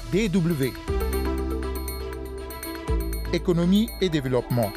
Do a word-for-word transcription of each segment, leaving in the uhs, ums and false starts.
D W. Économie et développement.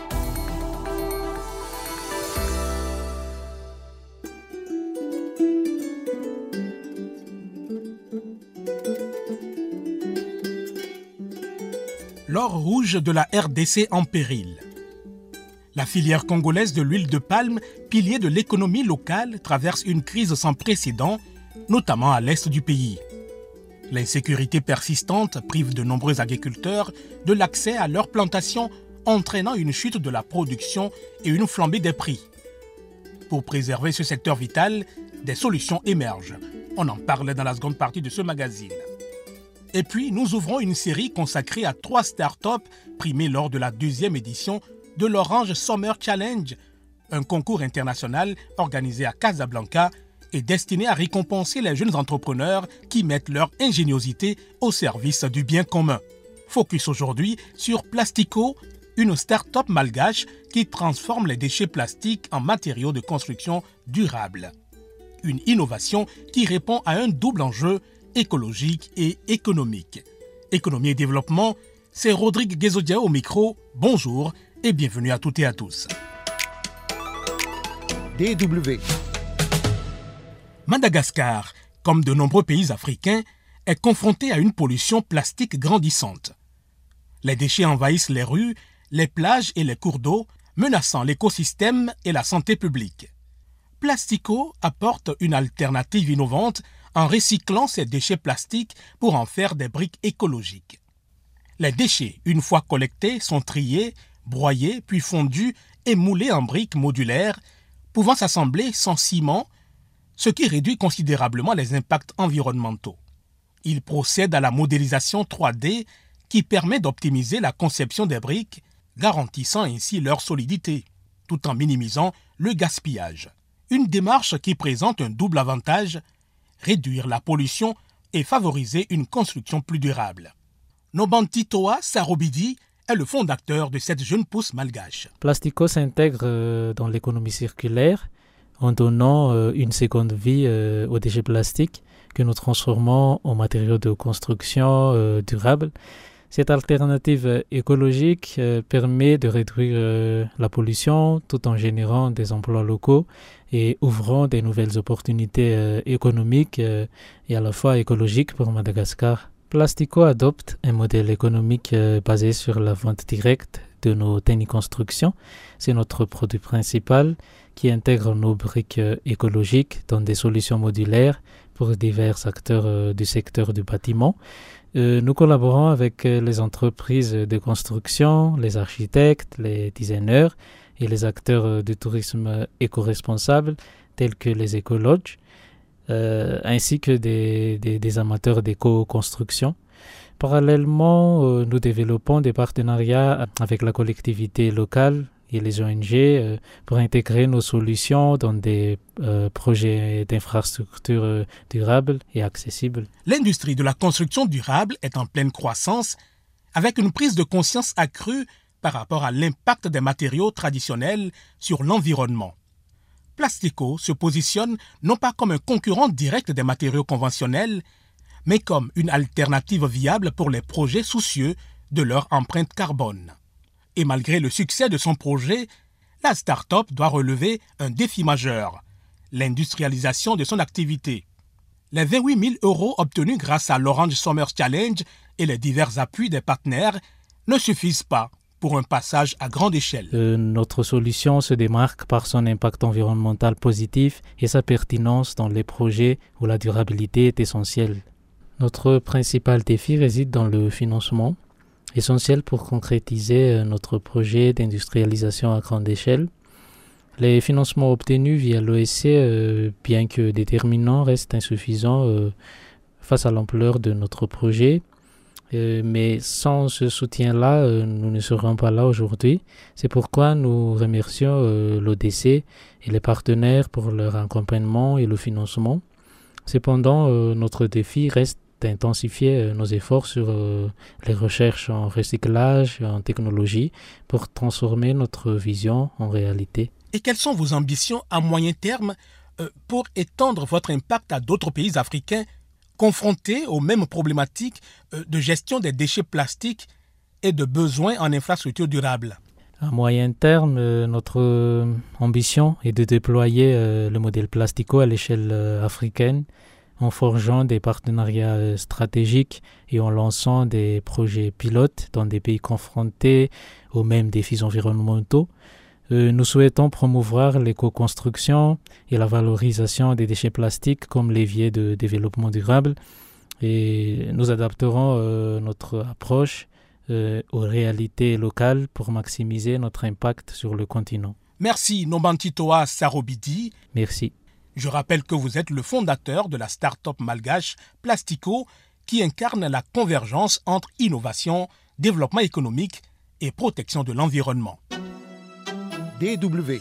L'or rouge de la R D C en péril. La filière congolaise de l'huile de palme, pilier de l'économie locale, traverse une crise sans précédent, notamment à l'est du pays. L'insécurité persistante prive de nombreux agriculteurs de l'accès à leurs plantations, entraînant une chute de la production et une flambée des prix. Pour préserver ce secteur vital, des solutions émergent. On en parle dans la seconde partie de ce magazine. Et puis, nous ouvrons une série consacrée à trois startups primées lors de la deuxième édition de l'Orange Summer Challenge, un concours international organisé à Casablanca et destiné à récompenser les jeunes entrepreneurs qui mettent leur ingéniosité au service du bien commun. Focus aujourd'hui sur Plastico, une start-up malgache qui transforme les déchets plastiques en matériaux de construction durables. Une innovation qui répond à un double enjeu écologique et économique. Économie et développement, c'est Rodrigue Guézodia au micro. Bonjour et bienvenue à toutes et à tous. D W. Madagascar, comme de nombreux pays africains, est confronté à une pollution plastique grandissante. Les déchets envahissent les rues, les plages et les cours d'eau, menaçant l'écosystème et la santé publique. Plastico apporte une alternative innovante en recyclant ces déchets plastiques pour en faire des briques écologiques. Les déchets, une fois collectés, sont triés, broyés, puis fondus et moulés en briques modulaires, pouvant s'assembler sans ciment, ce qui réduit considérablement les impacts environnementaux. Il procède à la modélisation trois D qui permet d'optimiser la conception des briques, garantissant ainsi leur solidité, tout en minimisant le gaspillage. Une démarche qui présente un double avantage, réduire la pollution et favoriser une construction plus durable. Nobantitoa Sarobidi est le fondateur de cette jeune pousse malgache. Plastico s'intègre dans l'économie circulaire en donnant une seconde vie aux déchets plastiques que nous transformons en matériaux de construction durables. Cette alternative écologique permet de réduire la pollution tout en générant des emplois locaux et ouvrant des nouvelles opportunités économiques et à la fois écologiques pour Madagascar. Plastico adopte un modèle économique basé sur la vente directe de nos techniques-constructions. C'est notre produit principal qui intègre nos briques écologiques dans des solutions modulaires pour divers acteurs du secteur du bâtiment. Nous collaborons avec les entreprises de construction, les architectes, les designers et les acteurs du tourisme éco-responsable tels que les écologes, euh, ainsi que des, des, des amateurs d'éco-construction. Parallèlement, euh, nous développons des partenariats avec la collectivité locale et les O N G euh, pour intégrer nos solutions dans des euh, projets d'infrastructures euh, durables et accessibles. L'industrie de la construction durable est en pleine croissance avec une prise de conscience accrue par rapport à l'impact des matériaux traditionnels sur l'environnement. Plastico se positionne non pas comme un concurrent direct des matériaux conventionnels, mais comme une alternative viable pour les projets soucieux de leur empreinte carbone. Et malgré le succès de son projet, la start-up doit relever un défi majeur, l'industrialisation de son activité. Les vingt-huit mille euros obtenus grâce à l'Orange Summer Challenge et les divers appuis des partenaires ne suffisent pas pour un passage à grande échelle. Euh, notre solution se démarque par son impact environnemental positif et sa pertinence dans les projets où la durabilité est essentielle. Notre principal défi réside dans le financement, essentiel pour concrétiser notre projet d'industrialisation à grande échelle. Les financements obtenus via l'O S C, euh, bien que déterminants, restent insuffisants euh, face à l'ampleur de notre projet. Euh, mais sans ce soutien-là, euh, nous ne serions pas là aujourd'hui. C'est pourquoi nous remercions euh, l'O D C et les partenaires pour leur accompagnement et le financement. Cependant, euh, notre défi reste d'intensifier euh, nos efforts sur euh, les recherches en recyclage et en technologie pour transformer notre vision en réalité. Et quelles sont vos ambitions à moyen terme euh, pour étendre votre impact à d'autres pays africains confrontés aux mêmes problématiques de gestion des déchets plastiques et de besoins en infrastructures durables. À moyen terme, euh, notre euh, ambition est de déployer euh, le modèle Plastico à l'échelle euh, africaine en forgeant des partenariats euh, stratégiques et en lançant des projets pilotes dans des pays confrontés aux mêmes défis environnementaux. Euh, nous souhaitons promouvoir l'éco-construction et la valorisation des déchets plastiques comme levier de développement durable et nous adapterons euh, notre approche Euh, aux réalités locales pour maximiser notre impact sur le continent. Merci Nombantitoa Sarobidi. Merci. Je rappelle que vous êtes le fondateur de la start-up malgache Plastico qui incarne la convergence entre innovation, développement économique et protection de l'environnement. D W.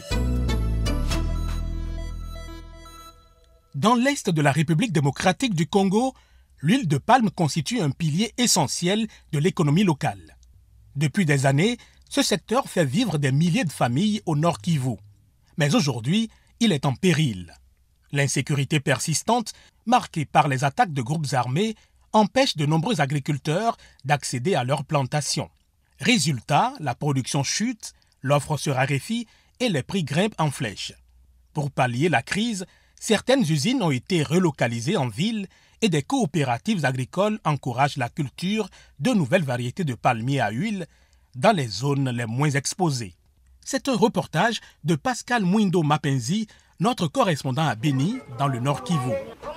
Dans l'est de la République démocratique du Congo, l'huile de palme constitue un pilier essentiel de l'économie locale. Depuis des années, ce secteur fait vivre des milliers de familles au Nord Kivu. Mais aujourd'hui, il est en péril. L'insécurité persistante, marquée par les attaques de groupes armés, empêche de nombreux agriculteurs d'accéder à leurs plantations. Résultat, la production chute, l'offre se raréfie et les prix grimpent en flèche. Pour pallier la crise, certaines usines ont été relocalisées en ville et des coopératives agricoles encouragent la culture de nouvelles variétés de palmiers à huile dans les zones les moins exposées. C'est un reportage de Pascal Mwindo Mapenzi, notre correspondant à Beni, dans le Nord Kivu.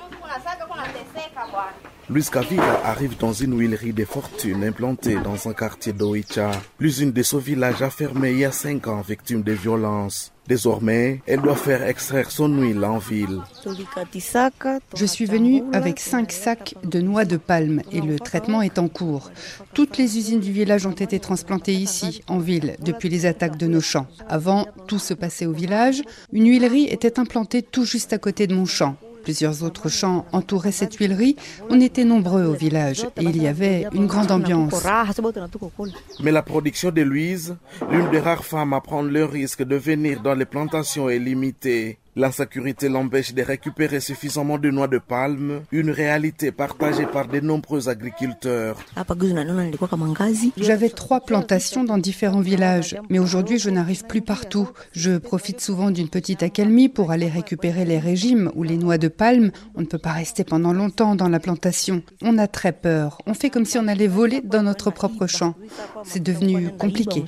Luis Kavira arrive dans une huilerie des fortunes implantée dans un quartier d'Oicha. L'usine de ce village a fermé il y a cinq ans, victime de violences. Désormais, elle doit faire extraire son huile en ville. Je suis venue avec cinq sacs de noix de palme et le traitement est en cours. Toutes les usines du village ont été transplantées ici, en ville, depuis les attaques de nos champs. Avant, tout se passait au village. Une huilerie était implantée tout juste à côté de mon champ. Plusieurs autres champs entouraient cette huilerie. On était nombreux au village et il y avait une grande ambiance. Mais la production de Louise, l'une des rares femmes à prendre le risque de venir dans les plantations, est limitée. L'insécurité l'empêche de récupérer suffisamment de noix de palme, une réalité partagée par de nombreux agriculteurs. J'avais trois plantations dans différents villages, mais aujourd'hui je n'arrive plus partout. Je profite souvent d'une petite accalmie pour aller récupérer les régimes ou les noix de palme. On ne peut pas rester pendant longtemps dans la plantation. On a très peur. On fait comme si on allait voler dans notre propre champ. C'est devenu compliqué.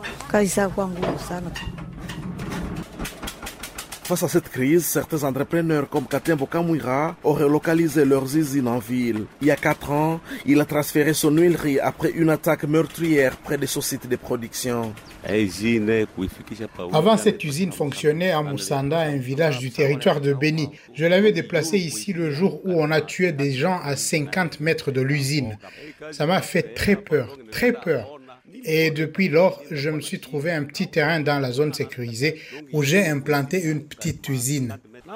Face à cette crise, certains entrepreneurs comme Katembo Kamwira ont relocalisé leurs usines en ville. Il y a quatre ans, il a transféré son huilerie après une attaque meurtrière près de son site de production. Avant, cette usine fonctionnait à Moussanda, un village du territoire de Beni. Je l'avais déplacée ici le jour où on a tué des gens à cinquante mètres de l'usine. Ça m'a fait très peur, très peur. Et depuis lors, je me suis trouvé un petit terrain dans la zone sécurisée où j'ai implanté une petite usine.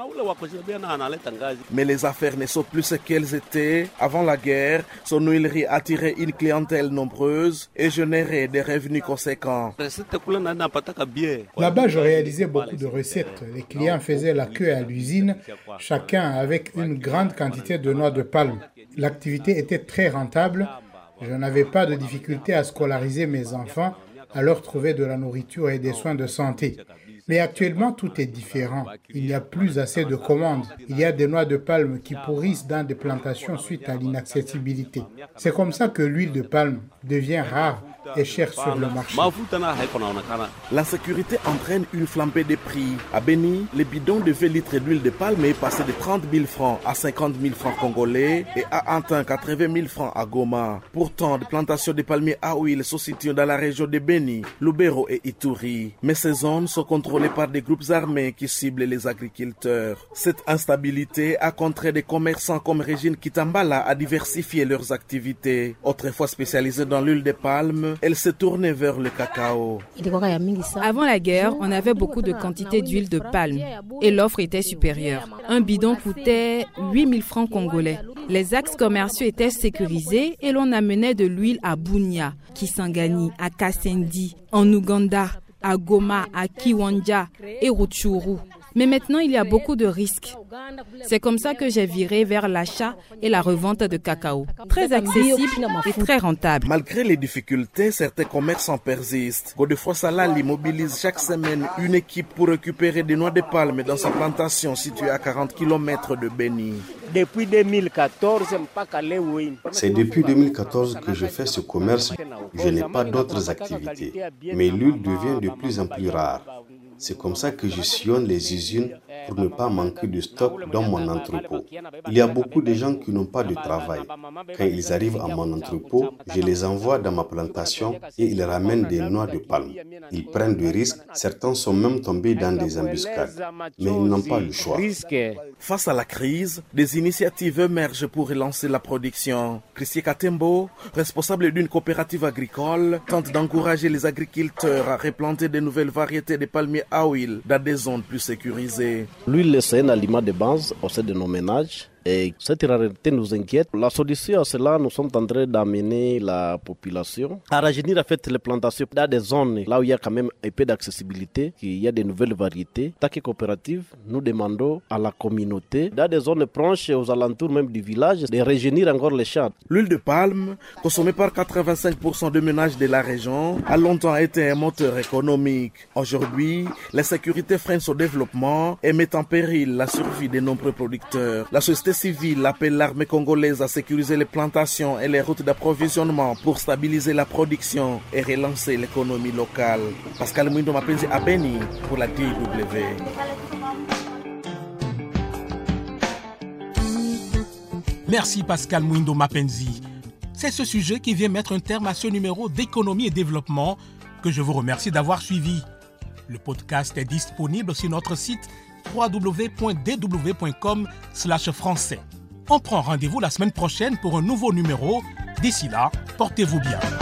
Mais les affaires ne sont plus ce qu'elles étaient. Avant la guerre, son huilerie attirait une clientèle nombreuse et générait des revenus conséquents. Là-bas, je réalisais beaucoup de recettes. Les clients faisaient la queue à l'usine, chacun avec une grande quantité de noix de palme. L'activité était très rentable. Je n'avais pas de difficulté à scolariser mes enfants, à leur trouver de la nourriture et des soins de santé. Mais actuellement, tout est différent. Il n'y a plus assez de commandes. Il y a des noix de palme qui pourrissent dans des plantations suite à l'inaccessibilité. C'est comme ça que l'huile de palme devient rare et chère sur le marché. L'insécurité entraîne une flambée des prix. À Beni, le bidon de vingt litres d'huile de palme est passé de trente mille francs à cinquante mille francs congolais et a atteint quatre-vingt mille francs à Goma. Pourtant, des plantations de palmiers à huile se situent dans la région de Beni, Lubero et Ituri. Mais ces zones sont contrôlées par des groupes armés qui ciblent les agriculteurs. Cette instabilité a contraint des commerçants comme Régine Kitambala à diversifier leurs activités. Autrefois spécialisée dans l'huile de palme, elle s'est tournée vers le cacao. Avant la guerre, on avait beaucoup de quantité d'huile de palme et l'offre était supérieure. Un bidon coûtait huit mille francs congolais. Les axes commerciaux étaient sécurisés et l'on amenait de l'huile à Bunia, Kisangani, à Kassendi, en Ouganda, à Goma, à Kiwanja et Rutshuru. Mais maintenant, il y a beaucoup de risques. C'est comme ça que j'ai viré vers l'achat et la revente de cacao. Très accessible et très rentable. Malgré les difficultés, certains commerçants persistent. Godefroy Salali mobilise chaque semaine une équipe pour récupérer des noix de palme dans sa plantation située à quarante kilomètres de Beni. Depuis deux mille quatorze, C'est depuis deux mille quatorze que je fais ce commerce. Je n'ai pas d'autres activités. Mais l'huile devient de plus en plus rare. C'est comme ça que je sillonne les usines pour ne pas manquer de stock dans mon entrepôt. Il y a beaucoup de gens qui n'ont pas de travail. Quand ils arrivent à mon entrepôt, je les envoie dans ma plantation et ils ramènent des noix de palme. Ils prennent des risques. Certains sont même tombés dans des embuscades. Mais ils n'ont pas le choix. Face à la crise, des initiatives émergent pour relancer la production. Christian Katembo, responsable d'une coopérative agricole, tente d'encourager les agriculteurs à replanter de nouvelles variétés de palmiers à huile dans des zones plus sécurisées. L'huile, c'est un aliment de base au sein de nos ménages. Et cette rareté nous inquiète. La solution à cela, nous sommes en train d'amener la population à rajeunir en fait les plantations dans des zones là où il y a quand même un peu d'accessibilité, qu'il y a de nouvelles variétés. Tant que coopérative, nous demandons à la communauté, dans des zones proches aux alentours même du village, de rajeunir encore les champs. L'huile de palme, consommée par quatre-vingt-cinq pour cent des ménages de la région, a longtemps été un moteur économique. Aujourd'hui, la sécurité freine son développement et met en péril la survie de nombreux producteurs. La société civile appelle l'armée congolaise à sécuriser les plantations et les routes d'approvisionnement pour stabiliser la production et relancer l'économie locale. Pascal Mwindo Mapenzi à Beni pour la D W. Merci Pascal Mwindo Mapenzi. C'est ce sujet qui vient mettre un terme à ce numéro d'économie et développement que je vous remercie d'avoir suivi. Le podcast est disponible sur notre site w w w point d w point com slash français. On prend rendez-vous la semaine prochaine pour un nouveau numéro. D'ici là, portez-vous bien.